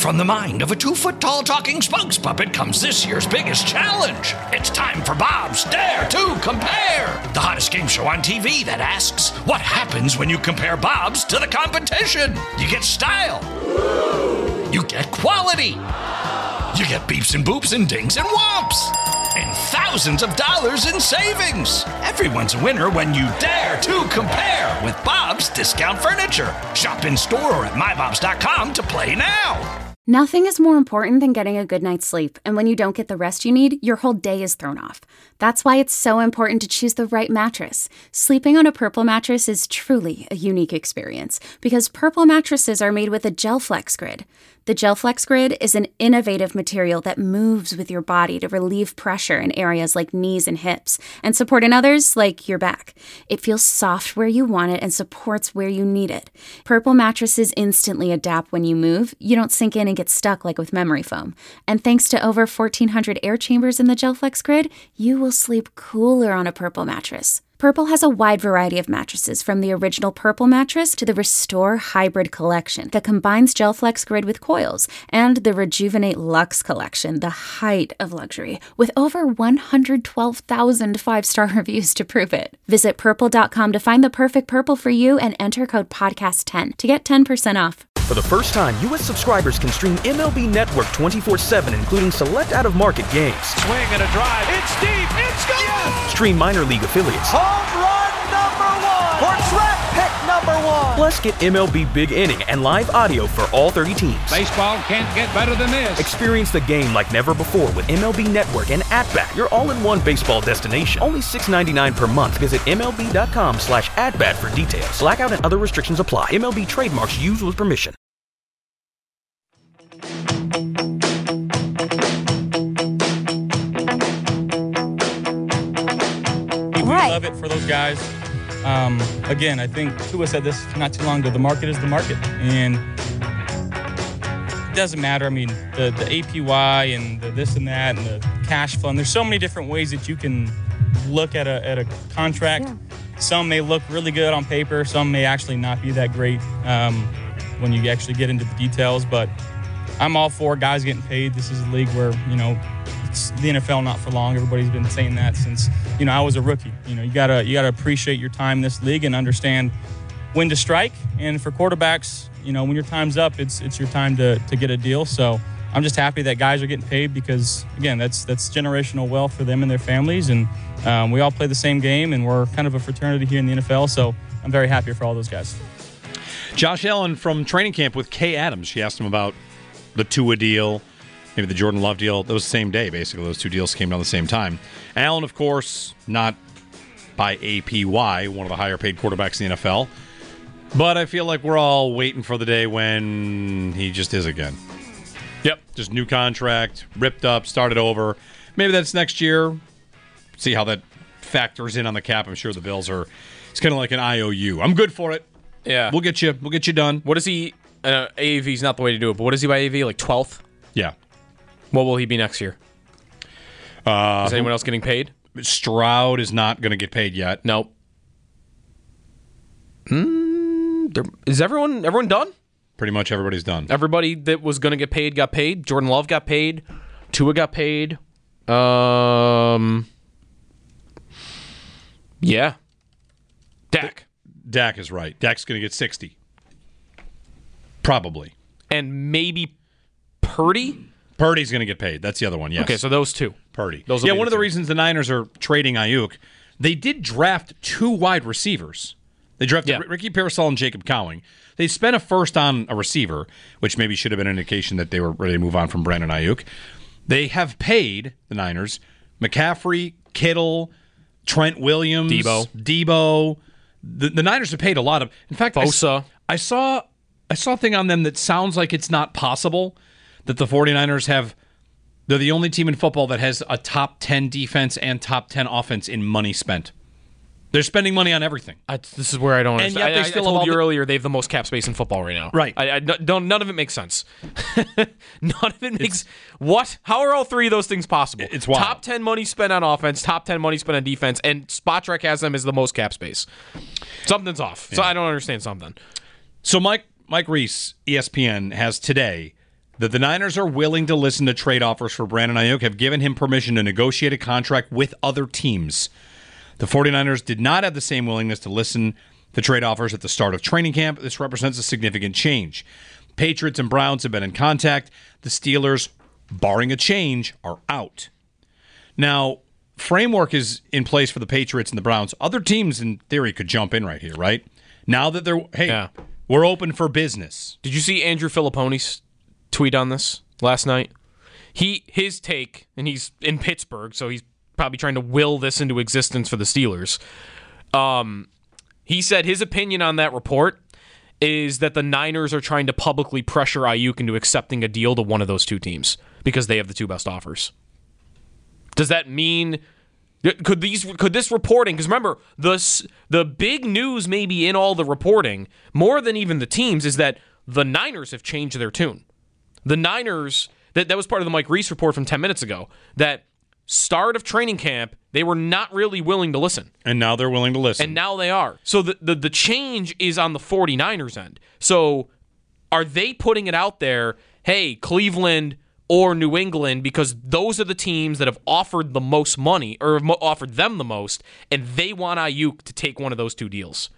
From the mind of a 2-foot-tall talking spokes puppet comes this year's biggest challenge. It's time for Bob's Dare to Compare, the hottest game show on TV that asks, what happens when you compare Bob's to the competition? You get style. You get quality. You get beeps and boops and dings and whomps. And thousands of dollars in savings. Everyone's a winner when you dare to compare with Bob's Discount Furniture. Shop in store or at mybobs.com to play now. Nothing is more important than getting a good night's sleep, and when you don't get the rest you need, your whole day is thrown off. That's why it's so important to choose the right mattress. Sleeping on a Purple mattress is truly a unique experience, because Purple mattresses are made with a GelFlex Grid. The GelFlex Grid is an innovative material that moves with your body to relieve pressure in areas like knees and hips, and support in others like your back. It feels soft where you want it and supports where you need it. Purple mattresses instantly adapt when you move. You don't sink in and get stuck like with memory foam. And thanks to over 1,400 air chambers in the GelFlex Grid, you will sleep cooler on a Purple mattress. Purple has a wide variety of mattresses, from the original Purple mattress to the Restore Hybrid collection that combines GelFlex Grid with coils, and the Rejuvenate Luxe collection, the height of luxury, with over 112,000 five-star reviews to prove it. Visit purple.com to find the perfect Purple for you and enter code podcast10 to get 10% off. For the first time, U.S. subscribers can stream MLB Network 24/7, including select out-of-market games. Swing and a drive. It's deep. It's gone. Yes! Stream minor league affiliates. Home run number 1. Or draft pick number 1. Plus, get MLB Big Inning and live audio for all 30 teams. Baseball can't get better than this. Experience the game like never before with MLB Network and At-Bat, your all-in-one baseball destination. Only $6.99 per month. Visit MLB.com/AtBat for details. Blackout and other restrictions apply. MLB trademarks used with permission. We love it for those guys. Again, I think Tua said this not too long ago. The market is the market, and it doesn't matter. I mean, the APY and the this and that and the cash flow. And there's so many different ways that you can look at a contract. Yeah. Some may look really good on paper. Some may actually not be that great when you actually get into the details. But I'm all for guys getting paid. This is a league where, it's the NFL not for long. Everybody's been saying that since, I was a rookie. You gotta appreciate your time in this league and understand when to strike. And for quarterbacks, when your time's up, it's your time to get a deal. So I'm just happy that guys are getting paid because, again, that's generational wealth for them and their families. And we all play the same game, and we're kind of a fraternity here in the NFL. So I'm very happy for all those guys. Josh Allen from training camp with Kay Adams. She asked him about the Tua deal, maybe the Jordan Love deal. That was the same day, basically. Those two deals came down the same time. Allen, of course, not by APY, one of the higher-paid quarterbacks in the NFL. But I feel like we're all waiting for the day when he just is again. Yep, just new contract, ripped up, started over. Maybe that's next year. See how that factors in on the cap. I'm sure the Bills are. It's kind of like an IOU. I'm good for it. Yeah, we'll get you done. What is he? AAV is not the way to do it. But what is he by AAV? Like 12th? Yeah. What will he be next year? Is anyone else getting paid? Stroud is not going to get paid yet. Nope. Is everyone done? Pretty much everybody's done. Everybody that was going to get paid got paid. Jordan Love got paid. Tua got paid. Yeah. Dak is right. Dak's going to get 60. Probably. And maybe Purdy? Purdy's going to get paid. That's the other one, yes. Okay, so those two. Purdy. Those one of the reasons the Niners are trading Ayuk, they did draft 2 wide receivers. They drafted Ricky Pearsall and Jacob Cowing. They spent a first on a receiver, which maybe should have been an indication that they were ready to move on from Brandon Ayuk. They have paid, the Niners, McCaffrey, Kittle, Trent Williams, Debo. The Niners have paid a lot of. In fact, Bosa. I saw a thing on them that sounds like it's not possible that the 49ers have. They're the only team in football that has a top 10 defense and top 10 offense in money spent. They're spending money on everything. This is where I don't understand. And yet they still I told you earlier they have the most cap space in football right now. Right. None of it makes sense. None of it makes... What? How are all three of those things possible? It's wild. Top 10 money spent on offense, top 10 money spent on defense, and Spotrac has them as the most cap space. Something's off. Yeah. So I don't understand something. So Mike Reese, ESPN, has today that the Niners are willing to listen to trade offers for Brandon Ayuk, have given him permission to negotiate a contract with other teams. The 49ers did not have the same willingness to listen to trade offers at the start of training camp. This represents a significant change. Patriots and Browns have been in contact. The Steelers, barring a change, are out. Now, framework is in place for the Patriots and the Browns. Other teams, in theory, could jump in right here, right? Now that they're, we're open for business. Did you see Andrew Filippone's tweet on this last night? His take, and he's in Pittsburgh, so he's probably trying to will this into existence for the Steelers. He said his opinion on that report is that the Niners are trying to publicly pressure Ayuk into accepting a deal to one of those two teams because they have the two best offers. Does that mean could this reporting? Because remember, the big news maybe in all the reporting, more than even the teams, is that the Niners have changed their tune. The Niners, that was part of the Mike Reese report from 10 minutes ago, that start of training camp, they were not really willing to listen. And now they're willing to listen. And now they are. So the change is on the 49ers end. So are they putting it out there, hey, Cleveland or New England, because those are the teams that have offered the most money, or have offered them the most, and they want Ayuk to take one of those two deals?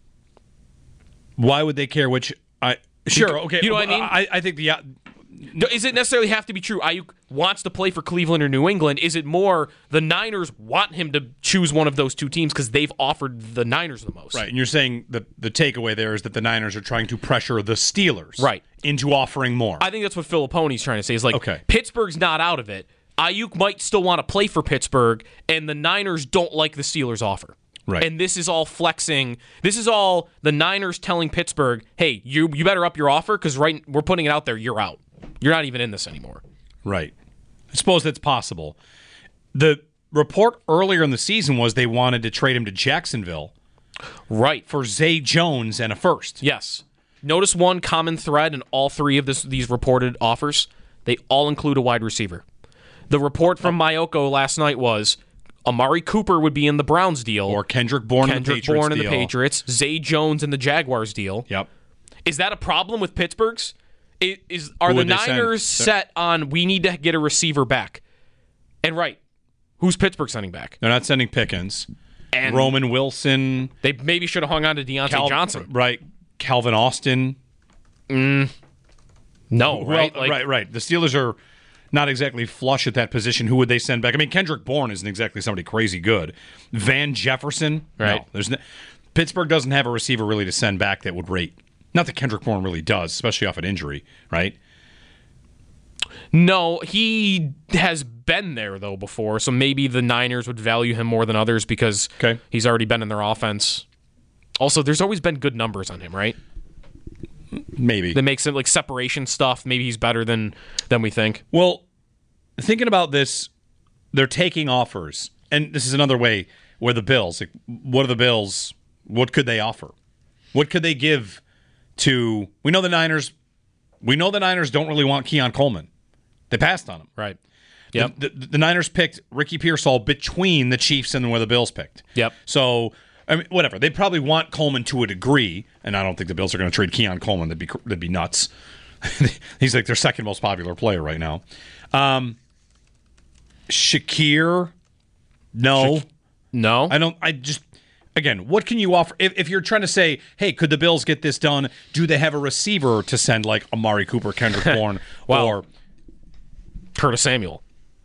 Why would they care which? Sure, okay. You know what I mean? I think Does it necessarily have to be true? Ayuk wants to play for Cleveland or New England. Is it more the Niners want him to choose one of those two teams because they've offered the Niners the most? Right, and you're saying the takeaway there is that the Niners are trying to pressure the Steelers into offering more. I think that's what Filippone's trying to say. Is like, okay, Pittsburgh's not out of it. Ayuk might still want to play for Pittsburgh, and the Niners don't like the Steelers' offer. Right. And this is all flexing. This is all the Niners telling Pittsburgh, hey, you better up your offer because we're putting it out there, you're out. You're not even in this anymore. Right. I suppose that's possible. The report earlier in the season was they wanted to trade him to Jacksonville. Right. For Zay Jones and a first. Yes. Notice one common thread in all three of these reported offers. They all include a wide receiver. The report from Mayoko last night was Amari Cooper would be in the Browns deal. Or Kendrick Bourne in the Patriots. Zay Jones in the Jaguars deal. Yep. Is that a problem with Pittsburgh's? Are the Niners set on we need to get a receiver back? And who's Pittsburgh sending back? They're not sending Pickens. And Roman Wilson. They maybe should have hung on to Deontay Johnson. Right. Calvin Austin. No, right? Right. The Steelers are not exactly flush at that position. Who would they send back? I mean, Kendrick Bourne isn't exactly somebody crazy good. Van Jefferson. Right. No, Pittsburgh doesn't have a receiver really to send back that would rate. Not that Kendrick Bourne really does, especially off an injury, right? No, he has been there, though, before, so maybe the Niners would value him more than others because he's already been in their offense. Also, there's always been good numbers on him, right? Maybe. That makes it like separation stuff. Maybe he's better than we think. Well, thinking about this, they're taking offers. And this is another way where the Bills, what are the Bills, what could they offer? What could they give to, we know the Niners don't really want Keon Coleman. They passed on him. Right. Yep. The Niners picked Ricky Pearsall between the Chiefs and where the Bills picked. Yep. So, I mean, whatever. They probably want Coleman to a degree, and I don't think the Bills are going to trade Keon Coleman. That'd be nuts. He's like their second most popular player right now. Shakir, no. No? Again, what can you offer? If you're trying to say, hey, could the Bills get this done? Do they have a receiver to send like Amari Cooper, Kendrick Bourne, or Curtis Samuel?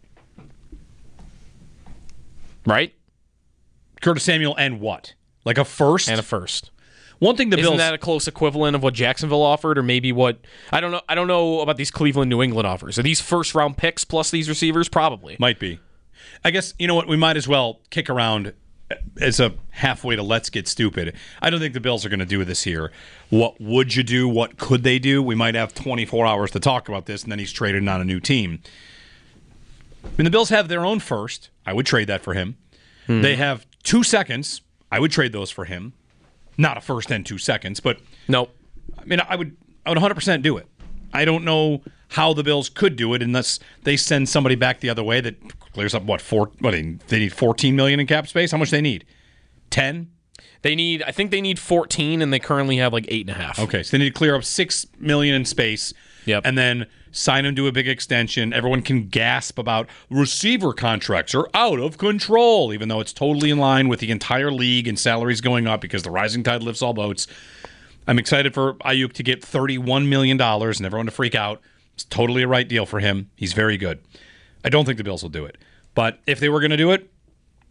Right? Curtis Samuel and what? Like a first? And a first. One thing Isn't that a close equivalent of what Jacksonville offered, or maybe what? I don't know. I don't know about these Cleveland, New England offers. Are these first round picks plus these receivers? Probably. Might be. I guess, you know what? We might as well kick around as a halfway to let's get stupid. I don't think the Bills are going to do this here. What would you do? What could they do? We might have 24 hours to talk about this, and then he's traded on a new team. I mean, the Bills have their own first. I would trade that for him. They have 2 seconds. I would trade those for him. Not a first and 2 seconds, but nope. I mean, I would 100% do it. I don't know how the Bills could do it unless they send somebody back the other way that clears up they need $14 million in cap space. How much they need? 10? I think they need 14, and they currently have like 8.5. Okay, so they need to clear up $6 million in space. Yep. And then sign him to a big extension. Everyone can gasp about receiver contracts are out of control, even though it's totally in line with the entire league and salaries going up because the rising tide lifts all boats. I'm excited for Ayuk to get $31 million and everyone to freak out. It's totally a right deal for him. He's very good. I don't think the Bills will do it. But if they were going to do it,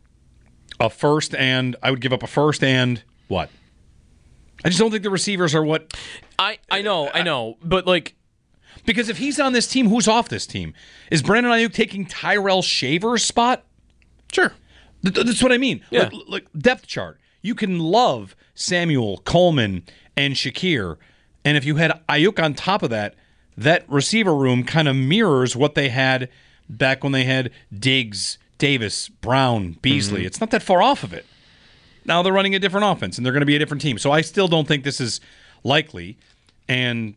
I would give up a first and what? I just don't think the receivers are what... I know. But, like... Because if he's on this team, who's off this team? Is Brandon Ayuk taking Tyrell Shaver's spot? Sure. That's what I mean. Yeah. Like depth chart. You can love Samuel, Coleman, and Shakir. And if you had Ayuk on top of that, that receiver room kind of mirrors what they had back when they had Diggs, Davis, Brown, Beasley. It's not that far off of it. Now they're running a different offense, and they're going to be a different team. So I still don't think this is likely. And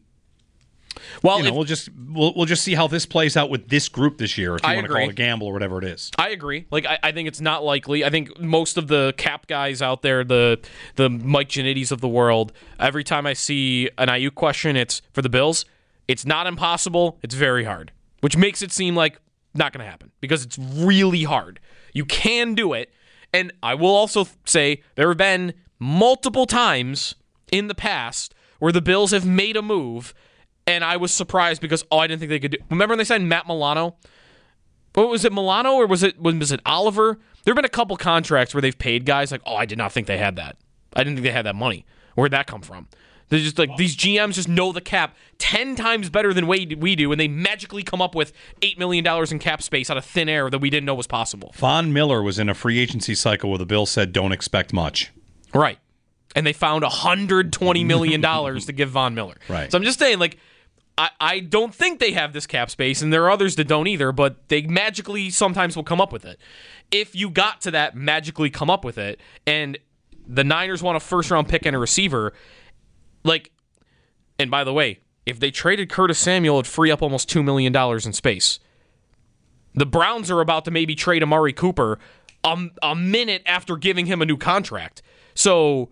we'll just see how this plays out with this group this year, if you want to call it a gamble or whatever it is. I agree. Like I think it's not likely. I think most of the cap guys out there, the Mike Giannittis of the world, every time I see an Ayuk question, it's for the Bills. It's not impossible. It's very hard, which makes it seem like not going to happen because it's really hard. You can do it. And I will also say there have been multiple times in the past where the Bills have made a move, and I was surprised because, I didn't think they could do. Remember when they signed Matt Milano? What was it, Milano, or was it Oliver? There have been a couple contracts where they've paid guys like, I did not think they had that. I didn't think they had that money. Where'd that come from? They're just like, these GMs just know the cap 10 times better than we do, and they magically come up with $8 million in cap space out of thin air that we didn't know was possible. Von Miller was in a free agency cycle where the Bills said, don't expect much. Right. And they found $120 million to give Von Miller. Right. So I'm just saying, like, I don't think they have this cap space, and there are others that don't either, but they magically sometimes will come up with it. If you got to that, magically come up with it, and the Niners want a first-round pick and a receiver, like, and by the way, if they traded Curtis Samuel, it'd free up almost $2 million in space. The Browns are about to maybe trade Amari Cooper a minute after giving him a new contract. So,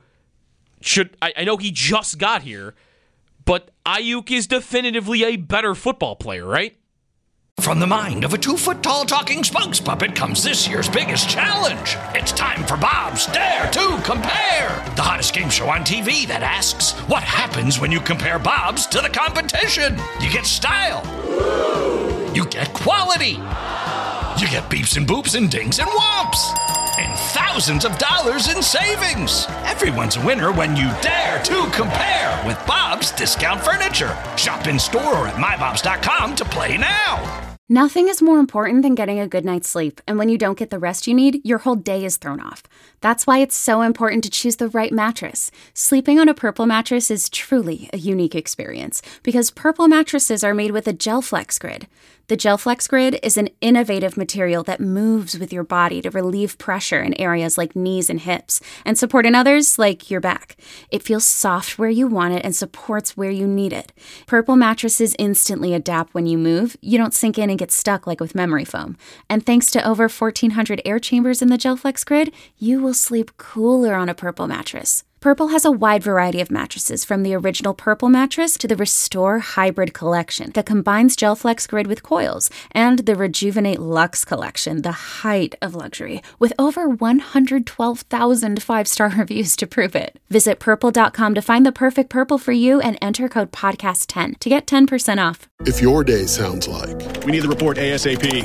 I know he just got here, but Ayuk is definitively a better football player, right? From the mind of a 2-foot-tall talking spokes puppet comes this year's biggest challenge. It's time for Bob's Dare to Compare, the hottest game show on TV that asks, what happens when you compare Bob's to the competition? You get style. You get quality. You get beeps and boops and dings and whomps. And thousands of dollars in savings. Everyone's a winner when you dare to compare with Bob's Discount Furniture. Shop in store or at mybobs.com to play now. Nothing is more important than getting a good night's sleep, and when you don't get the rest you need, your whole day is thrown off. That's why it's so important to choose the right mattress. Sleeping on a Purple mattress is truly a unique experience, because Purple mattresses are made with a GelFlex Grid. The GelFlex Grid is an innovative material that moves with your body to relieve pressure in areas like knees and hips, and support in others like your back. It feels soft where you want it and supports where you need it. Purple mattresses instantly adapt when you move. You don't sink in and get stuck like with memory foam. And thanks to over 1,400 air chambers in the GelFlex Grid, you will sleep cooler on a Purple mattress. Purple has a wide variety of mattresses, from the original Purple mattress to the Restore Hybrid collection that combines GelFlex Grid with coils, and the Rejuvenate Luxe collection, the height of luxury, with over 112,000 five-star reviews to prove it. Visit Purple.com to find the perfect Purple for you and enter code PODCAST10 to get 10% off. If your day sounds like, we need the report ASAP,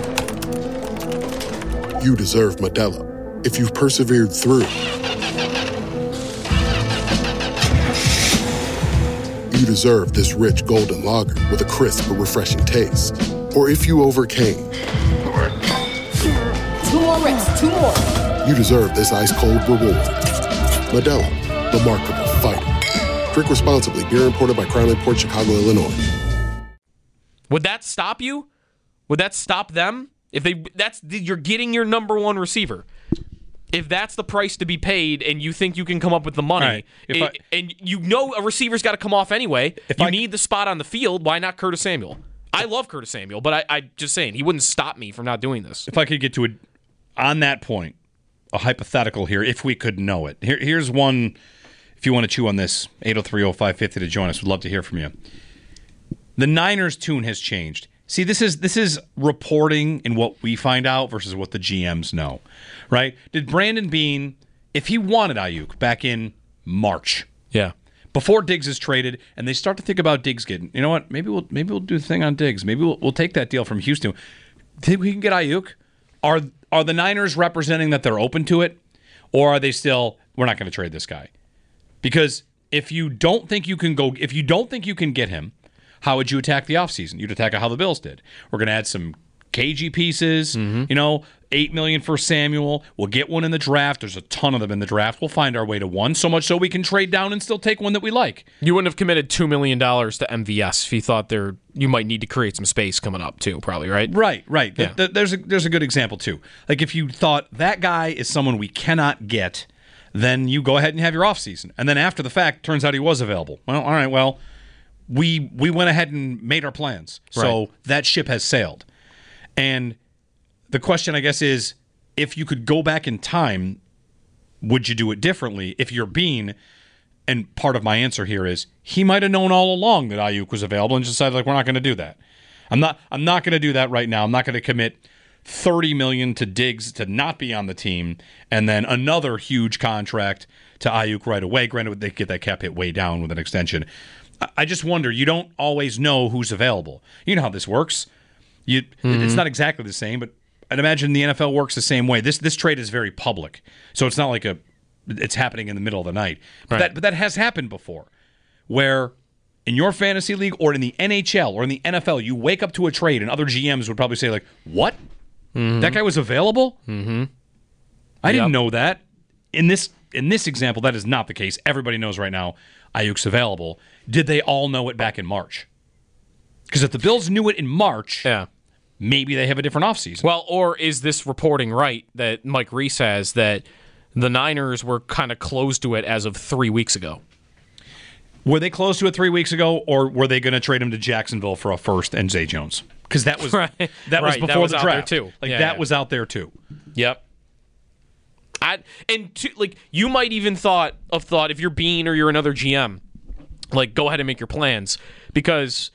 you deserve Modelo. If you've persevered through, you deserve this rich golden lager with a crisp but refreshing taste. Or if you overcame. 2 more reps, 2 more. You deserve this ice-cold reward. Modelo, the Remarkable Fighter. Drink responsibly. Beer imported by Crown Imports, Chicago, Illinois. Would that stop you? Would that stop them? You're getting your number one receiver. If that's the price to be paid and you think you can come up with the money, right. And you know a receiver's got to come off anyway, you need the spot on the field, why not Curtis Samuel? I love Curtis Samuel, but I just saying, he wouldn't stop me from not doing this. If I could get to on that point, a hypothetical here, if we could know it. Here's one, if you want to chew on this, 803-0550 to join us. We'd love to hear from you. The Niners' tune has changed. See, this is reporting and what we find out versus what the GMs know, right? Did Brandon Beane, if he wanted Ayuk back in March, before Diggs is traded, and they start to think about Diggs getting, you know what? Maybe we'll do the thing on Diggs. Maybe we'll take that deal from Houston. Think we can get Ayuk? Are the Niners representing that they're open to it, or are they still, we're not going to trade this guy? Because if you don't think you can get him, how would you attack the offseason? You'd attack it how the Bills did. We're going to add some cagey pieces, $8 million for Samuel. We'll get one in the draft. There's a ton of them in the draft. We'll find our way to one, so much so we can trade down and still take one that we like. You wouldn't have committed $2 million to MVS if you thought you might need to create some space coming up too, probably, right? Right. Yeah. There's a good example too. Like if you thought that guy is someone we cannot get, then you go ahead and have your offseason. And then after the fact, turns out he was available. Well, all right, well, we went ahead and made our plans. So that ship has sailed. And the question, I guess, is if you could go back in time, would you do it differently? If you're Beane, and part of my answer here is he might have known all along that Ayuk was available and just decided, like, we're not going to do that. I'm not going to do that right now. I'm not going to commit $30 million to Diggs to not be on the team, and then another huge contract to Ayuk right away. Granted, they get that cap hit way down with an extension. I just wonder, you don't always know who's available. You know how this works. It's not exactly the same, but I'd imagine the NFL works the same way. This trade is very public, so it's not like it's happening in the middle of the night. But that has happened before, where in your fantasy league or in the NHL or in the NFL, you wake up to a trade and other GMs would probably say, like, what? That guy was available? I didn't know that. In this example, that is not the case. Everybody knows right now Ayuk's available. Did they all know it back in March? Because if the Bills knew it in March, maybe they have a different offseason. Well, or is this reporting right that Mike Reese has that the Niners were kind of close to it as of 3 weeks ago? Were they close to it 3 weeks ago, or were they going to trade him to Jacksonville for a first and Zay Jones? Because that was was before the draft. Too. That was out there too. Yep. You might even thought if you're Beane or you're another GM, like, go ahead and make your plans, because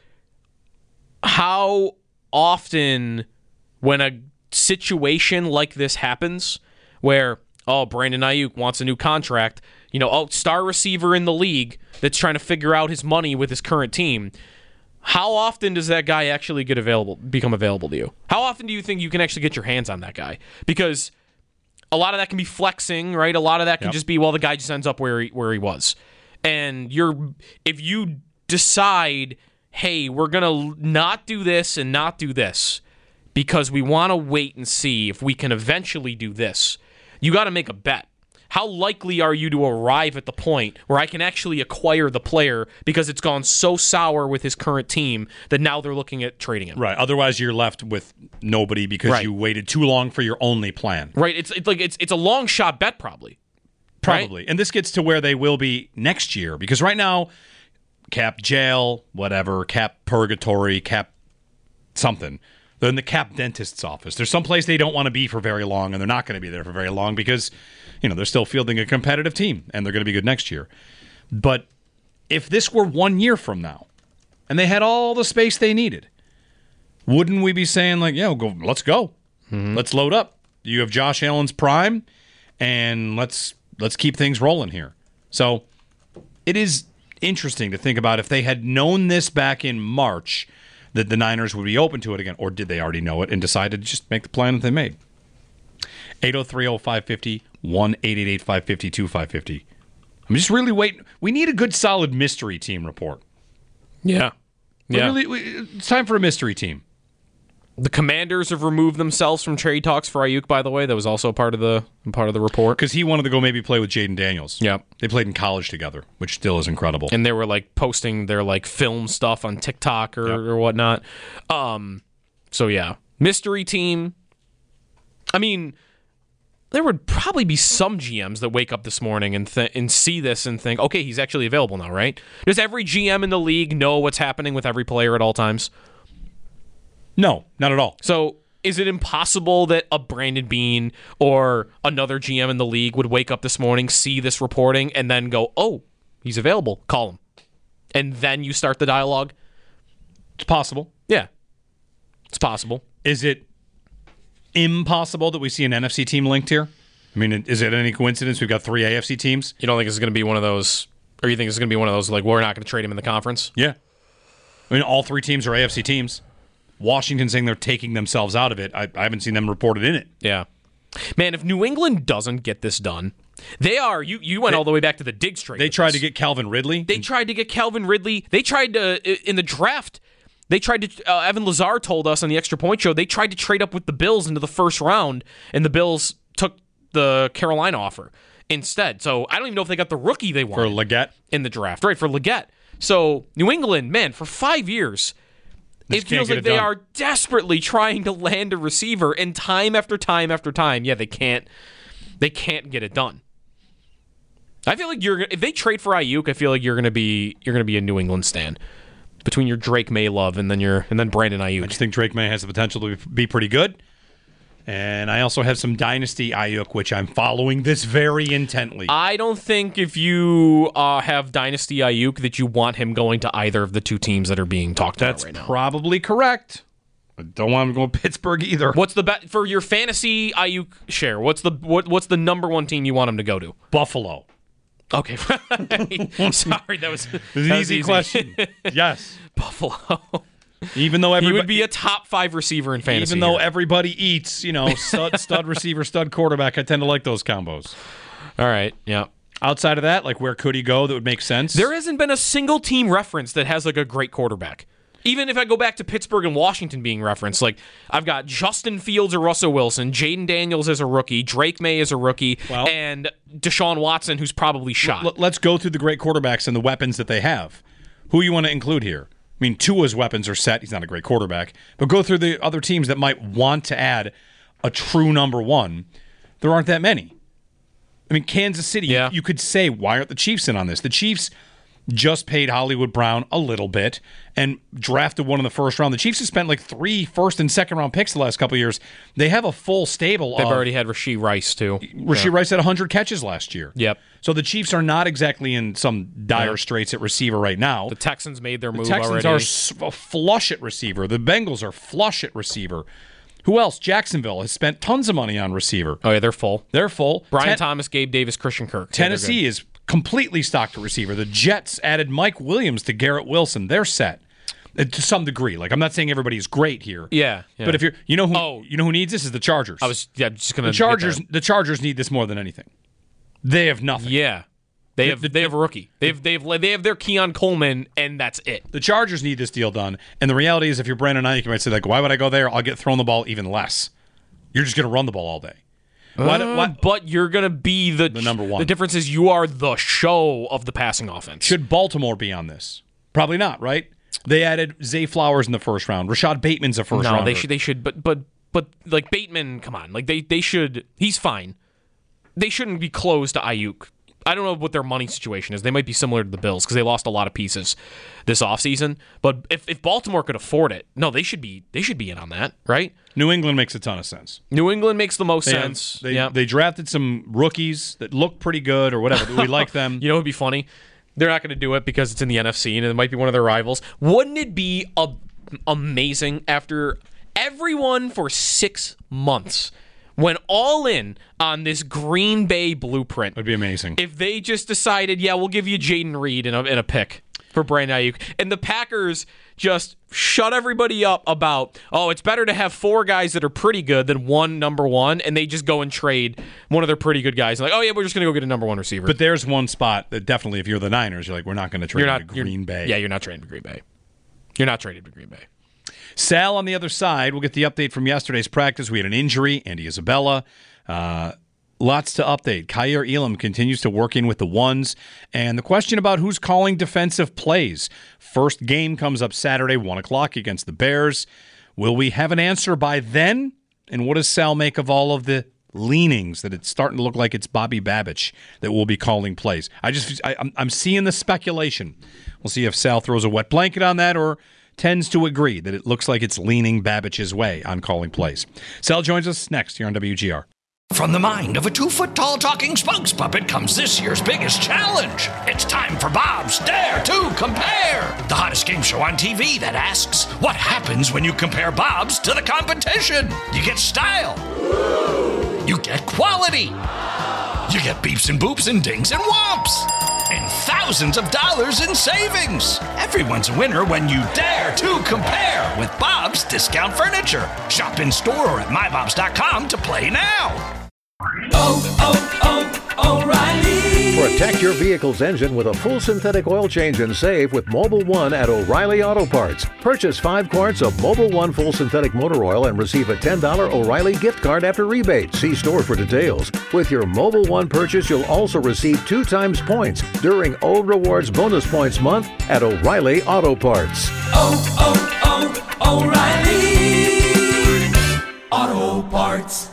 how often when a situation like this happens where Brandon Ayuk wants a new contract, star receiver in the league that's trying to figure out his money with his current team, how often does that guy actually become available to you? How often do you think you can actually get your hands on that guy? Because a lot of that can be flexing, right? A lot of that can just be, the guy just ends up where he was. And if you decide, hey, we're going to not do this and not do this because we want to wait and see if we can eventually do this, you got to make a bet. How likely are you to arrive at the point where I can actually acquire the player because it's gone so sour with his current team that now they're looking at trading him? Right. Otherwise, you're left with nobody because you waited too long for your only plan. Right. It's a long shot bet, probably. Probably. Right? And this gets to where they will be next year, because right now, cap jail, whatever, cap purgatory, cap something. They're in the cap dentist's office. There's some place they don't want to be for very long, and they're not going to be there for very long because, they're still fielding a competitive team, and they're going to be good next year. But if this were 1 year from now, and they had all the space they needed, wouldn't we be saying, like, let's go. Let's load up. You have Josh Allen's prime, and let's keep things rolling here. So it is interesting to think about if they had known this back in March, that the Niners would be open to it again, or did they already know it and decided to just make the plan that they made? 803-0550, 1-888-550-2550. I'm just really waiting. We need a good, solid mystery team report. Yeah. It's time for a mystery team. The Commanders have removed themselves from trade talks for Ayuk, by the way. That was also part of the report. Because he wanted to go maybe play with Jaden Daniels. Yep. They played in college together, which still is incredible. And they were posting their film stuff on TikTok or whatnot. So yeah, mystery team. I mean, there would probably be some GMs that wake up this morning and see this and think, okay, he's actually available now, right? Does every GM in the league know what's happening with every player at all times? No, not at all. So is it impossible that a Brandon Beane or another GM in the league would wake up this morning, see this reporting, and then go, oh, he's available, call him. And then you start the dialogue? It's possible. Yeah, it's possible. Is it impossible that we see an NFC team linked here? I mean, is it any coincidence we've got 3 AFC teams? You don't think it's going to be one of those, or you think it's going to be one of those, like, we're not going to trade him in the conference? Yeah. I mean, all 3 teams are AFC teams. Washington saying they're taking themselves out of it. I haven't seen them reported in it. Yeah. Man, if New England doesn't get this done, they are, you went all the way back to the Diggs trade. They tried to get Calvin Ridley. They tried to get Calvin Ridley. They tried to, in the draft, they tried to, Evan Lazar told us on the Extra Point Show, they tried to trade up with the Bills into the first round, and the Bills took the Carolina offer instead. So I don't even know if they got the rookie they wanted. For Leggett? In the draft. Right, for Leggett. So New England, man, for 5 years, it feels like they are desperately trying to land a receiver, and time after time after time, they can't get it done. I feel like if they trade for Ayuk, I feel like you're gonna be a New England stan between your Drake May love and then Brandon Ayuk. I just think Drake May has the potential to be pretty good. And I also have some Dynasty Ayuk, which I'm following this very intently. I don't think if you have Dynasty Ayuk that you want him going to either of the 2 teams that are being talked about right now. That's probably correct. I don't want him to go to Pittsburgh either. What's the bet for your fantasy Ayuk share? What's the number 1 team you want him to go to? Buffalo. Okay. Sorry, that was an easy question. Yes. Buffalo. Even though he would be a top 5 receiver in fantasy. Even though everybody eats, stud receiver, stud quarterback, I tend to like those combos. All right, yeah. Outside of that, like where could he go that would make sense? There hasn't been a single team reference that has like a great quarterback. Even if I go back to Pittsburgh and Washington being referenced, like I've got Justin Fields or Russell Wilson, Jaden Daniels as a rookie, Drake May as a rookie, and Deshaun Watson, who's probably shot. Let's go through the great quarterbacks and the weapons that they have. Who you want to include here? I mean, Tua's weapons are set. He's not a great quarterback. But go through the other teams that might want to add a true number 1. There aren't that many. I mean, Kansas City, you could say, why aren't the Chiefs in on this? The Chiefs just paid Hollywood Brown a little bit and drafted one in the first round. The Chiefs have spent like 3 first and second round picks the last couple of years. They have a full stable. They've already had Rashee Rice, too. Rashee Rice had 100 catches last year. Yep. So the Chiefs are not exactly in some dire straits at receiver right now. The Texans made their move already. The Texans are flush at receiver. The Bengals are flush at receiver. Who else? Jacksonville has spent tons of money on receiver. Oh, yeah, they're full. They're full. Brian Thomas, Gabe Davis, Christian Kirk. Tennessee is completely stocked at receiver. The Jets added Mike Williams to Garrett Wilson. They're set to some degree. Like I'm not saying everybody's great here. Yeah. But if you know who needs this is the Chargers. Just gonna the Chargers need this more than anything. They have nothing. Yeah. They have a rookie. They have their Keon Coleman, and that's it. The Chargers need this deal done. And the reality is, if you're Brandon Ayuk, you might say, like, why would I go there? I'll get thrown the ball even less. You're just going to run the ball all day. But you're going to be the number 1. The difference is you are the show of the passing offense. Should Baltimore be on this? Probably not, right? They added Zay Flowers in the first round. Rashad Bateman's a first rounder. No, they should. But like Bateman, come on, like they should. He's fine. They shouldn't be close to Ayuk. I don't know what their money situation is. They might be similar to the Bills because they lost a lot of pieces this offseason. But if Baltimore could afford it, no, they should be in on that, right? New England makes a ton of sense. New England makes the most sense. They drafted some rookies that look pretty good or whatever. We like them. You know what would be funny? They're not going to do it because it's in the NFC and it might be one of their rivals. Wouldn't it be amazing after everyone for 6 months went all in on this Green Bay blueprint? It'd be amazing. If they just decided, we'll give you Jaden Reed in a pick for Brandon Ayuk. And the Packers just shut everybody up about, it's better to have 4 guys that are pretty good than 1 number 1, and they just go and trade one of their pretty good guys. Like, we're just going to go get a number 1 receiver. But there's one spot that definitely, if you're the Niners, you're like, we're not going to trade to Green Bay. Yeah, you're not trading to Green Bay. You're not trading to Green Bay. Sal on the other side, we'll get the update from yesterday's practice. We had an injury, Andy Isabella. Lots to update. Kaiir Elam continues to work in with the ones. And the question about who's calling defensive plays. First game comes up Saturday, 1 o'clock against the Bears. Will we have an answer by then? And what does Sal make of all of the leanings that it's starting to look like it's Bobby Babich that will be calling plays? I'm seeing the speculation. We'll see if Sal throws a wet blanket on that or tends to agree that it looks like it's leaning Babich's way on calling plays. Sal joins us next here on WGR. From the mind of a 2-foot-tall talking spokes puppet comes this year's biggest challenge. It's time for Bob's Dare to Compare, the hottest game show on TV that asks, what happens when you compare Bobs to the competition? You get style. You get quality. You get beeps and boops and dings and whomps. And thousands of dollars in savings. Everyone's a winner when you dare to compare with Bob's Discount Furniture. Shop in store or at mybobs.com to play now. O'Reilly. Protect your vehicle's engine with a full synthetic oil change and save with Mobil 1 at O'Reilly Auto Parts. Purchase 5 quarts of Mobil 1 full synthetic motor oil and receive a $10 O'Reilly gift card after rebate. See store for details. With your Mobil 1 purchase, you'll also receive 2 times points during O Rewards Bonus Points Month at O'Reilly Auto Parts. O'Reilly Auto Parts.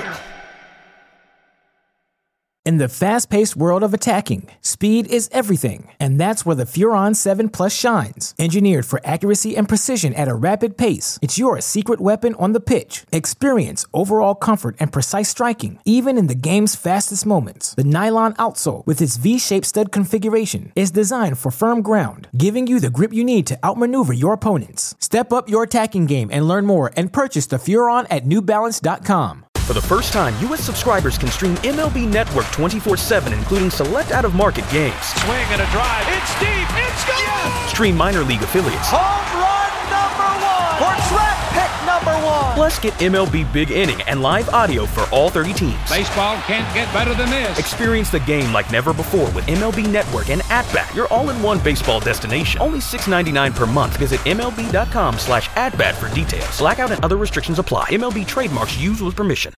In the fast-paced world of attacking, speed is everything, and that's where the Furon 7 Plus shines. Engineered for accuracy and precision at a rapid pace, it's your secret weapon on the pitch. Experience overall comfort and precise striking, even in the game's fastest moments. The nylon outsole, with its V-shaped stud configuration, is designed for firm ground, giving you the grip you need to outmaneuver your opponents. Step up your attacking game and learn more and purchase the Furon at NewBalance.com. For the first time, U.S. subscribers can stream MLB Network 24/7, including select out-of-market games. Swing and a drive. It's deep. It's gone. Yes. Stream minor league affiliates. Home run number 1. Or draft pick number 1. Plus, get MLB Big Inning and live audio for all 30 teams. Baseball can't get better than this. Experience the game like never before with MLB Network and At-Bat, your all-in-one baseball destination. Only $6.99 per month. Visit MLB.com/AtBat for details. Blackout and other restrictions apply. MLB trademarks used with permission.